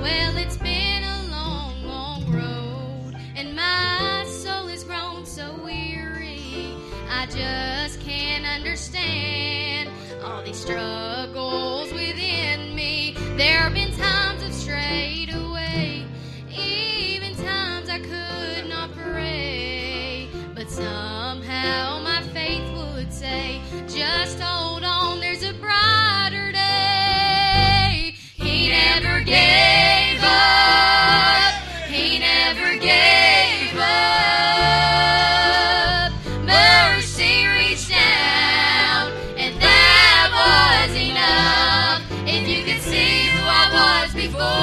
Well, it's been a long, long road, and my soul has grown so weary. I just can't understand all these struggles within me. There have been times I've strayed away, even times I could not pray. But somehow my faith would say, just hold on, there's a brighter day. He never gave up. He never gave up. Mercy reached down, and that was enough. If you could see who I was before